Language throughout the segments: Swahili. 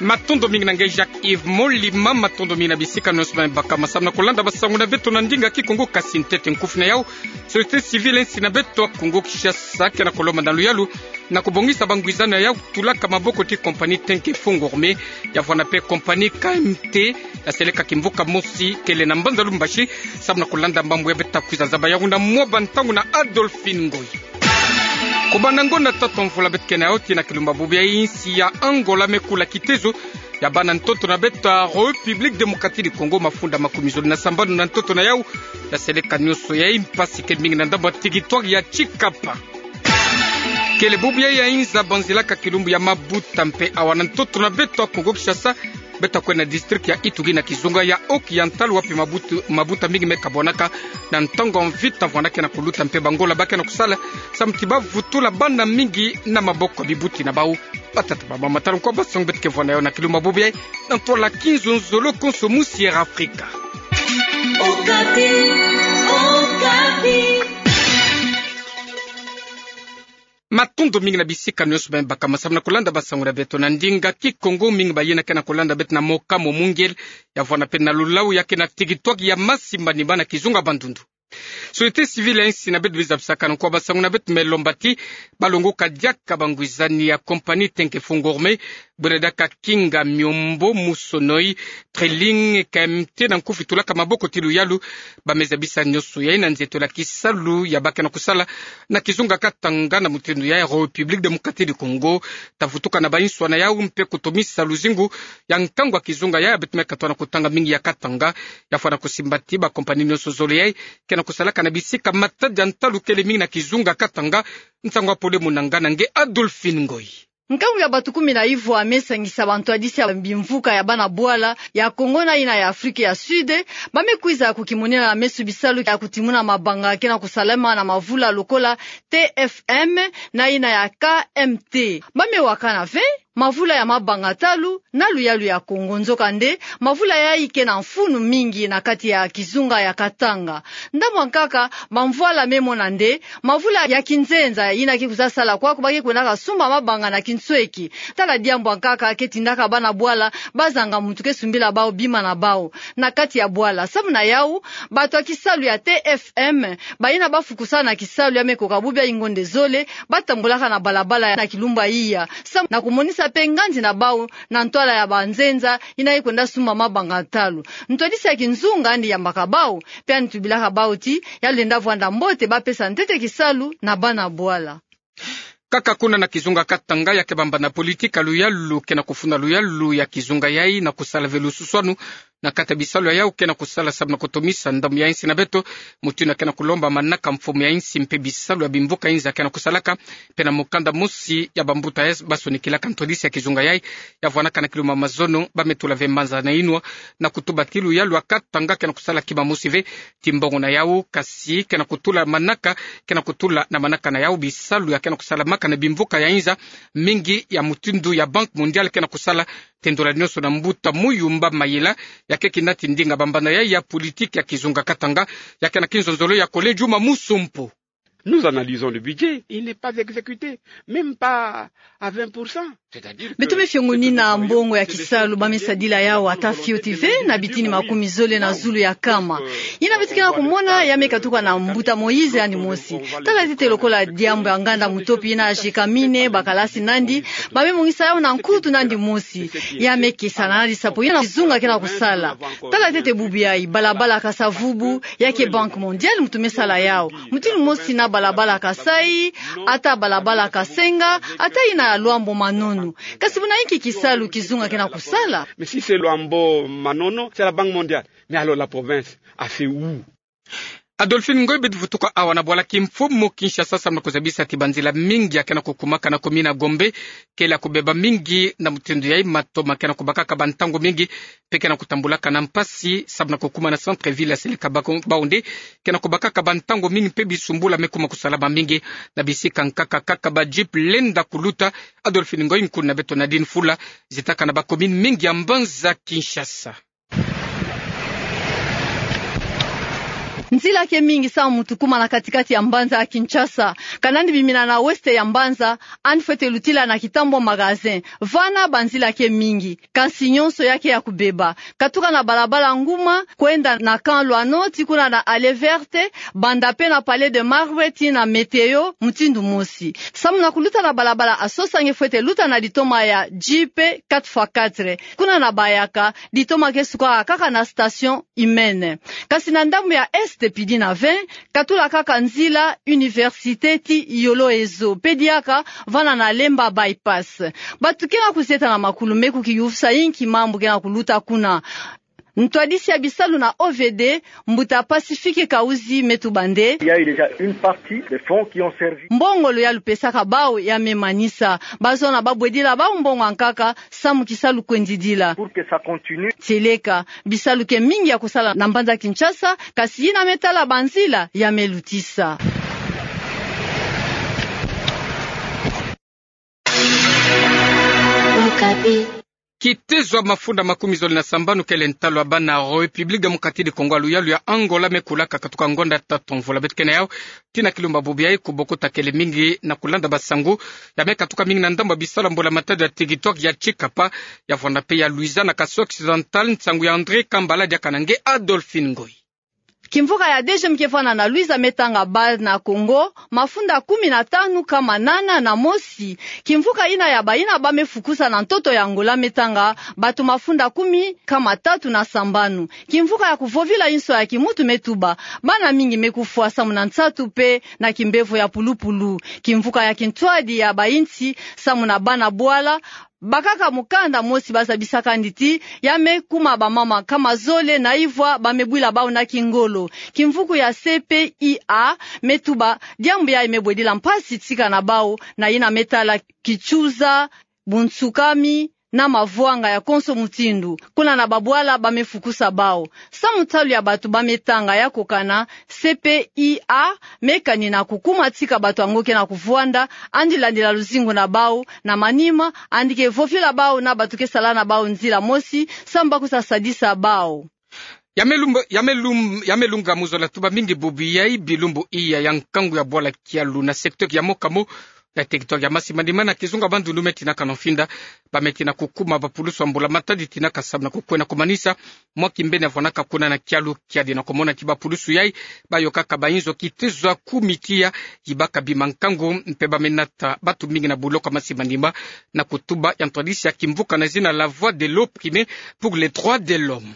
Matondo mingi nangai Jacques Yves Molima matondo mingi na bisika nosma baka masama kolanda basangu na beto na ndinga ki Kongo kasintete nkufu na yao société civile nsi na beto Kongo Kinshasa kana koloma na luyalu na kubongisa bangwizana yao tulaka maboko ti compagnie Tenke Fongorme ya vana pe compagnie KMT la seleka kimvuka mosi kele na mbanza lumbashi sabna kolanda mbambu ya beta kwiza zaba ya una mwa ntangu na Adolphine Ngoy Kubanango na tatu mfula betke na oti na kilumba bubia insi ya Angola mekula kitezo ya bana ntoto na beta République démocratique du Congo mafunda makumizoli na sambano na ntoto na yau la seleka nyoso ya impasi kemingi na ndamba territoire ya Chikapa kele bubia ya inza banzilaka kilumbu ya Mabuta mpe awana ntoto na beta Congo Kinshasa beta kwena district ya Ituri na Kizunga ya Occidental wapi Mabuta mingi mekabonaka na ntango mvita vanake na kuluta mpe bangola bake na kusala samtiba vutula banda mingi na maboko bibuti na bau batata baba mataru kwa basong betke vona yo na kiluma bobie na tola 15 nzolo konsomu Sierra Africa Okapi Matondo mingi na bisika nyonso ba baka masama kolanda basangura beto na ndinga ki Kongo mingi bayena kana kolanda bet na moka mongel ya vona pe na lulau yake na tigitwaki ya masimba ni bana Kizunga bandundu société civile ainsi na betu bizabsaka na kwa basanguna bet melombati balongo kadiaka bangwizani ya compagnie Tenke Fongorme Bredaka Kinga Myombo Musonoi Treling KMT na nkufi tulaka maboko tilu yalu bameza bisa nyoso ya ina nzeto la kisalu ya baka na kusala na Kizunga Katanga na mutendo ya République démocratique du Congo tafutuka na bainswa na yau mpe kutomisa luzingu ya nkangwa Kizunga ya betme katwana kutanga mingi ya Katanga ya fana kusimbati ba compagnie nyoso zole ya kena kusalaka na bisika matadi ntalu kele mingi na Kizunga Katanga ntangwa pole munangana nge Adolphine Ngoy Nkambu ya batu 15 amesangisa bantu adisi ya bimvuka ya bana bwala ya Kongo na ina ya Afrika ya Sud bamekwiza kukimonela na mesu bisalu ya kutimuna mabanga kena kusalema na mavula lokola TFM na ina ya KMT bamewakana ve mavula ya mabanga talu na luyalu ya Kongo nzoka nde mavula ya ike na mfunu mingi na kati ya Kizunga ya Katanga ndamwa nkaka bamvwala memo na nde mavula ya kinzenza ina kikuzasala kwa kubaki kunaka sumba mabanga na kinsweki tala diambo nkaka ketindaka bana bwala bazanga mutuke sumbila bao bima na bao na kati ya bwala sabu na yau bato kisalu ya TFM baina bafukusa na kisalu ya mekoka bubia ingonde zole batambulaka na balabala na kilumba iya sabu na kumonisa penganzi na bao na ntwala ya banzenza inaikwenda suma mabanga talu ntwadisi ya kinzunga ndi ya mbakabao pia nitubilaka bao ti yalenda vwanda mbote bapesa ntete kisalu na bana bwala Kaka kuna na Kizunga Katanga ya kebamba na politika luyalu kena kufuna luyalu ya Kizunga yai na kusala velu suswanu na kata bisalo ya kena kusala sabu na kutomisa ndamu ya insi na beto mutuna kena kulomba manaka mfumu ya insi mpe bisalo ya bimbuka inza kena kusalaka pena mukanda musi ya bambuta es baso nikilaka ntodisi ya Kizunga yai ya vwanaka na kiluma mazono bametula ve manza na inwa na kutuba tilu yalu ya Katanga kena kusala kima musi ve timbongo na yau kasi kena kutula manaka kena kutula na manaka na yau bisalo ya kena kusala maka na bimvuka ya inza mingi ya mutundu ya Bank Mondial kena kusala tendola nyoso na mbuta muyumba mayela yake kinati ndinga bambana ya politiki ya Kizunga Katanga yake na kinzonzolo ya Kole Juma Musumpo. Nous analysons le budget, il n'est pas exécuté, même pas à 20%. Betume fiongoni na mbongo ya kisalu bamesadila yao atafio TV na bitini makumi zole na zulu ya kama. Ina bitikina kumona yamekatuka na mbuta Moize ani mosi. Tala tete lokola diambo ya nganda mutopi ina shikamine bakalasi nandi bame mungisa yao na nkutu nandi mosi. Yamekisa na sapo ina Kizunga kena kusala. Tala tete bubiai balabala kasavubu yake Bank Mondial mutume sala yao. Mutini mosi na balabala Kasai ata balabala Kasenga ata ina Luambo Manono kasi buna hiki kisalu Kizunga kena kusala. Mais si c'est Luambo Manono c'est la Banque Mondiale, mais alors la province a fait où? Adolphine Ngoy bedvutuka awana bwala kimfumo Kinshasa samna kuzabisa tibanzila mingi akena kukumaka na komina Gombe kela kubeba mingi na mutendo ya matoma kena kubaka kabantango mingi peke na kutambulaka na mpasi samna kukuma na centre ville ya Seleka Baonde kena kubaka kabantango mingi pe bisumbula mekuma kusalaba mingi na bisika nkaka ba jeep lenda kuluta Adolphine Ngoy nkuna beto Nadine Fula zitaka na bakomini mingi ya Mbanza Kinshasa. Nzila ke mingi sa mutukuma na katikati ya Mbanza ya Kinshasa. Kanandi bimina na weste ya Mbanza, anfete lutila na kitambo magazin. Vana banzila ke mingi, kasi nyonso yake ya kubeba. Katuka na balabala nguma, kwenda na kan Lwanoti, kuna na Ale Verte, bandape na Palais de Marguerite na Meteo, mutindu mosi. Samu na kuluta na balabala asosa ngefete luta na ditoma ya Jipe 4x4. Kuna na bayaka, ditoma ke suka kaka na station Imene. Kasi na ndambu ya este pidi na 20, katula kaka nzila université ti yolo ezo. Pediaka vana na lemba bypass. Batu kena kuseta na makulume kukiyufsa inki mambu kena kuluta kuna. Ntwadisi ya bisalu na OVD, mbuta Pacifique Kauzi Metubande. Il y a eu déjà une partie des fonds qui ont servi. Mbongolo ya lupesaka bao ya memanisa. Bazona babwedila bao mbongo ankaka, samu kisalu kwendidila. Pour que ça continue. Teleka, bisalu ke mingi ya kusala na Mbanza Kinshasa, kasi yina metala banzila ya melutisa. Kitezwa mafunda makumi zoli na sambanu kele ntalo abana Republika Mukati de Kongo aluyalu ya Angola mekulaka katuka ngonda tatonvola betkene yao tina kilumba bubiyai kubokota kele mingi na kulanda basangu ya meka tuka mingi na ndamba bisala mbola matado ya TikTok ya Chikapa ya vonda pe ya Louisiana kaso occidental nsangu ya André Kambala dia kanange Adolphine Ngoy. Kimvuka ya deje mkefana na Luiza Metanga Bal na Kongo, mafunda 15 kama nana na mosi. Kimvuka ina ya baina bamefukusa na ntoto ya Angola Metanga, batu mafunda 10 kama 3 na sambanu. Kimvuka ya kuvovila inso ya kimutu metuba, bana mingi mekufuasa munantsatu pe na kimbevo ya pulupulu. Kimvuka ya kintwadi ya bainti, samuna bana bwala, bakaka mukanda mosi baza bisaka nditi yame kuma bamama kama Zole na Ivwa bamebwila bao na Kingolo. Kimvuku ya CPIA metuba diambu ya imebwedila mpasi tika na bao na ina metala Kichuza, Buntsukami na mavuanga ya Konso Mutindu. Kuna na babwala bamefukusa bao. Samutalu ya batu bametanga ya kokana CPIA mekani na kukuma tika batu angoke na kuvuanda andi landila luzingu na bao na manima andike vofila bao na batu kesala na bao nzila mosi samba kusasadisa bao. Yamelunga muzola tuba mingi bubi yai bilumbu iya yang kangu ya bola kialu na sektor ya mokamo ya TikTok ya masimandimana kizunga bandu lumeti na kanofinda bameti na kukuma bapulusu ambula matadi tina kasabna kukwena kumanisa mwaki mbene avonaka kuna na kialu kiadi na komona kibapulusu yai bayo kaka bainzo kitezwa kumitia yibaka bimankangu mpeba menata batu mingi na buloko masimandima na kutuba ya ntwadisi ya kimvuka na zina la voix de l'opprimé pour les droits de l'homme.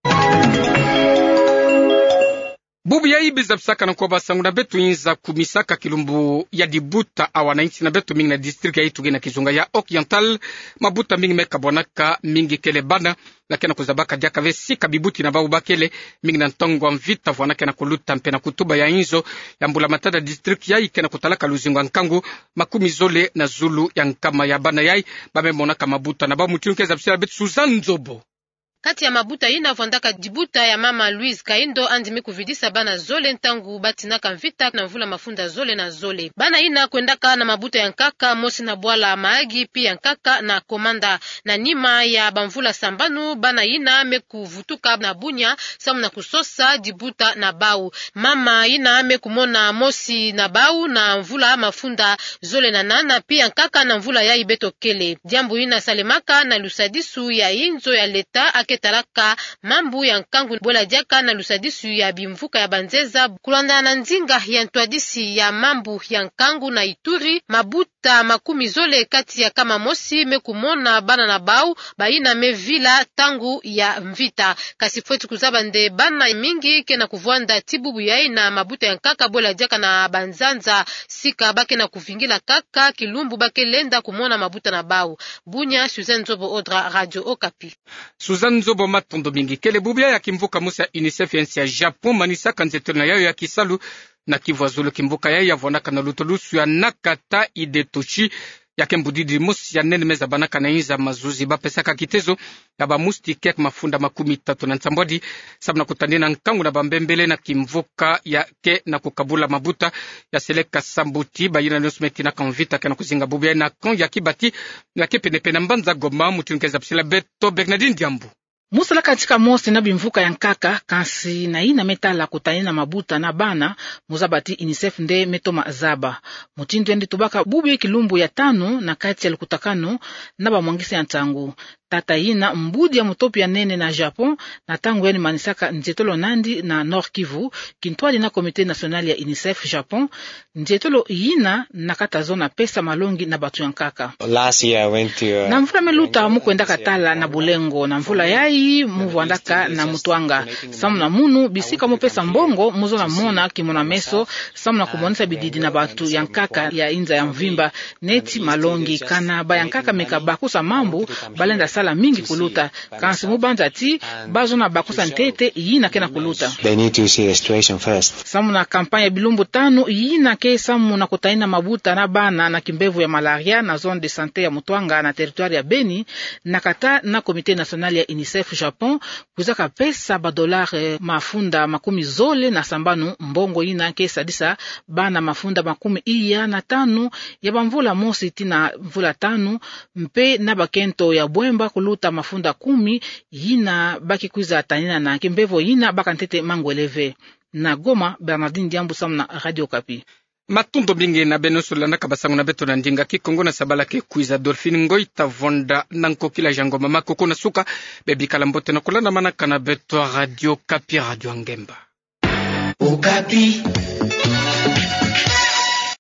Bubu ya ibi za psaka na kwa basangu na betu inza kumisaka kilumbu ya dibuta awana inchi na betu mingi na district ya ituge na kizunga ya Oriental mabuta mingi meka bonaka mingi kele bana lakena kuzabaka diaka vesika bibuti na babu bakele mingi na ntongwa mvita vwanake na kuluta mpe na kutuba ya inzo ya mbula matada district ya ikena kutalaka luzingu nkangu makumi Zole na Zulu ya nkama ya bana yai bame monaka mabuta na babu mutiunke za psila betu Suzanne Nzobo. Kati ya mabuta ina vondaka dibuta ya mama Louise Kaindo andimi kuvidisa bana Zole ntangu batinaka mvita na mvula mafunda Zole na Zole. Bana ina kwendaka na mabuta ya nkaka mosi na bwala maagi pia nkaka na komanda na nima ya bamvula sambanu bana ina mekuvutuka na bunya samu na kusosa dibuta na bau. Mama ina mekumona mosi na bau na mvula mafunda Zole na nana pia nkaka na mvula ya ibeto kele. Diambu ina salemaka na lusadisu ya inzo ya leta ketalaka mambu ya nkangu bola diaka na lusadisu ya bimvuka ya Banzeza kulanda na nzinga ya ntwadisi ya mambu ya nkangu na Ituri mabuta makumi Zole kati ya kama mosi mekumona bana na bau baina mevila tangu ya mvita kasi fwetu kuzabande bana mingi kena kuvuanda tibubu ya ina mabuta ya nkaka bola diaka na Banzanza sika bake na kuvingila kaka kilumbu bake lenda kumona mabuta na bau. Bunya Suzanne Nzobo Odra Radio Okapi. Suzanne Nzobo matondo mingi kele bubia ya kimvuka musa UNICEF ya Japon manisa kanzeto na yayo ya Kisalu na Kivu Zulu kimvuka yayo ya vonaka na lutolusu ya Nakata Idetoshi ya kembudidi musi ya nene meza banaka na inza mazuzi bapesaka kitezo ya bamusti kek mafunda 13 na nsambodi sabna kutandina nkangu na bambembele na kimvuka ya ke na kukabula mabuta ya seleka sambuti bayina nusmeti na konvita kana kuzinga bubia na kon ya kibati ya kepenepe na Mbanza Goma mutunkeza psila beto Bernardine Diambu. Musala katika mosi na bimvuka ya nkaka kansi na ina metala kutani na mabuta na bana muzabati UNICEF nde metoma zaba mutindu endi tubaka bubi kilumbu ya 5 na kati ya lukutakano na bamwangisi ya ntangu tata ina mbudi ya mutopi ya nene na Japon na tangu eni manisaka njetolo Nandi na Nord Kivu kintwali na komite nationali ya UNICEF Japon njetolo ina na kata zona pesa malongi na batu ya nkaka. Na mvula meluta mukwenda katala na Bulengo na mvula yai muvwandaka na Mutwanga samu na munu bisika mupesa mbongo muzo na mona kimona meso samu na kumonesa bididi na batu ya nkaka ya inza ya mvimba neti malongi kana ba ya nkaka meka bakusa mambu balenda sala mingi kuluta kansi mubanja ti bazo na bakusa ntete yina kena kuluta. They need to see the situation first. Samu na kampanya bilumbu 5 yina ke samu na kutaina mabuta na bana na kimbevu ya malaria na zone de santé ya Mutwanga na territoire ya Beni na kata na komite nationali ya UNICEF Japon kuzaka pesa $, mafunda 10 na sambanu mbongo yina ke sadisa bana mafunda 15 ya bamvula mosi tina mvula 5 mpe na bakento ya Bwemba kuluta mafunda 10 yina baki kuiza tanina na kimbevo yina bakantete mangweleve. Na Goma, Bernardine Diambu samu na Radio Kapi. Matundo bingi na benosola na kabasango na beto na ndinga kikongo na sabala ke kuiza Dolphine Ngoita Vonda nanko kila jango mama koko na suka bebi kalambote na kulanda manaka na beto Radio Kapi Radio Ngemba. Okapi.